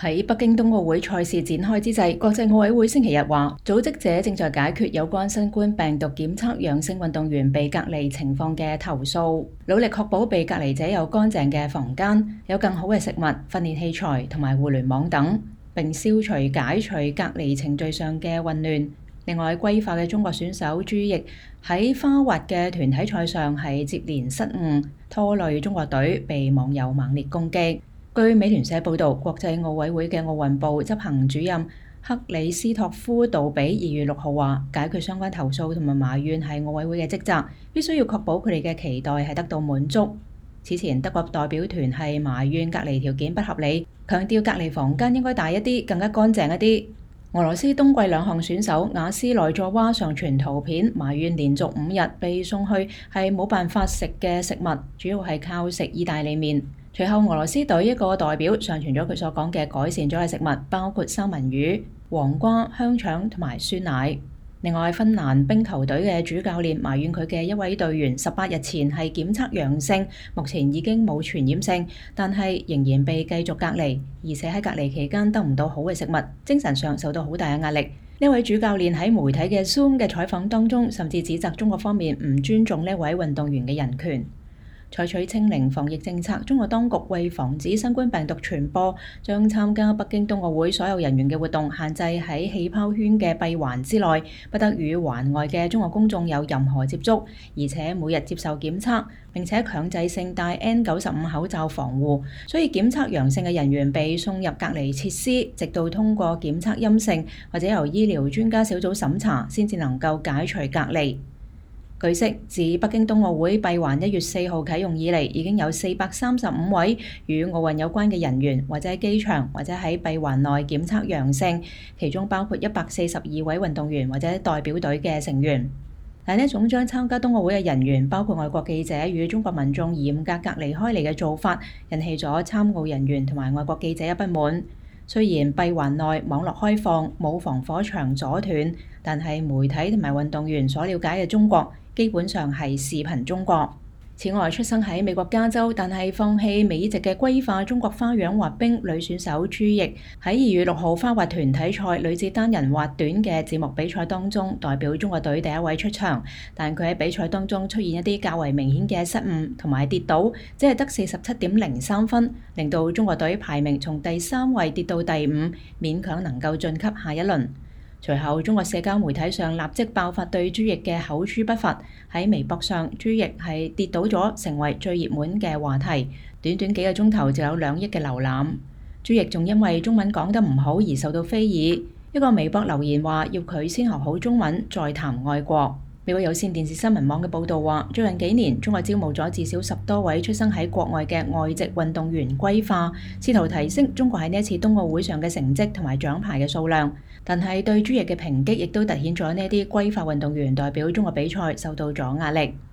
喺北京冬奧會賽事展開之際，國際奧委會星期日話，組織者正在解決有關新冠病毒檢測陽性運動員被隔離情況嘅投訴，努力確保被隔離者有乾淨嘅房間、有更好嘅食物、訓練器材同埋互聯網等，並消除解除隔離程序上嘅混亂。另外，歸化嘅中國選手朱易喺花滑嘅團體賽上係接連失誤，拖累中國隊，被網友猛烈攻擊。據美聯社報導，國際奧委會嘅奧運部執行主任克里斯托夫·杜比2月6號話：解決相關投訴同埋埋怨係奧委會嘅職責，必須要確保佢哋嘅期待係得到滿足。此前德國代表團係埋怨隔離條件不合理，強調隔離房間應該大一啲，更加乾淨一啲。俄羅斯冬季兩項選手雅斯內佐娃上傳圖片，埋怨連續5日被送去係冇辦法食嘅食物，主要係靠食意大利麵。隨後俄羅斯隊一個代表上傳咗佢所講嘅改善咗嘅食物，包括三文魚、黃瓜、香腸同埋酸奶。另外，芬蘭冰球隊嘅主教練埋怨佢嘅一位隊員18日前係檢測陽性，目前已經冇傳染性，但係仍然被繼續隔離，而且喺隔離期間得唔到好嘅食物，精神上受到好大嘅壓力。呢位主教練喺媒體嘅 Zoom 嘅採訪當中，甚至指責中國方面唔尊重呢位運動員嘅人權。採取清零防疫政策，中國當局為防止新冠病毒傳播，將參加北京冬奧會所有人員嘅活動限制喺氣泡圈嘅閉環之內，不得與環外嘅中國公眾有任何接觸，而且每日接受檢測，並且強制性戴 N95 口罩防護。所以檢測陽性嘅人員被送入隔離設施，直到通過檢測陰性或者由醫療專家小組審查，先至能夠解除隔離。據悉，自北京冬奧會閉環1月4號啟用以嚟，已經有435位與奧運有關嘅人員，或者喺機場或者喺閉環內檢測陽性，其中包括142位運動員或者代表隊嘅成員。但呢一種將參加冬奧會嘅人員，包括外國記者與中國民眾嚴格隔離開嚟嘅做法，引起咗參奧人員同埋外國記者嘅不滿。雖然閉環內網絡開放，冇防火牆阻斷，但係媒體同埋運動員所了解嘅中國，基本上係視頻中國。此外，出生喺美國加州但係放棄美籍嘅歸化中國花樣滑冰女選手朱易喺2月6號花滑團體賽女子單人滑短嘅節目比賽當中，代表中國隊第一位出場，但佢喺比賽當中出現一啲較為明顯嘅失誤同埋跌倒，只係得47.03分，令到中國隊排名從第3位跌到第5，勉強能夠晉級下一輪。隨後，中國社交媒體上立即爆發對朱易嘅口誅筆伐。喺微博上，朱易係跌倒咗，成為最熱門嘅話題。短短幾個鐘頭就有2億嘅瀏覽。朱易仲因為中文講得唔好而受到非議。一個微博留言話要佢先學好中文，再談愛國。美國有線電視新聞網嘅報導話，最近幾年中國招募咗至少10多位出生喺國外嘅外籍運動員歸化，試圖提升中國喺呢一次冬奧會上嘅成績同埋獎牌嘅數量。但係對朱易嘅抨擊亦都凸顯咗呢啲歸化運動員代表中國比賽受到咗壓力。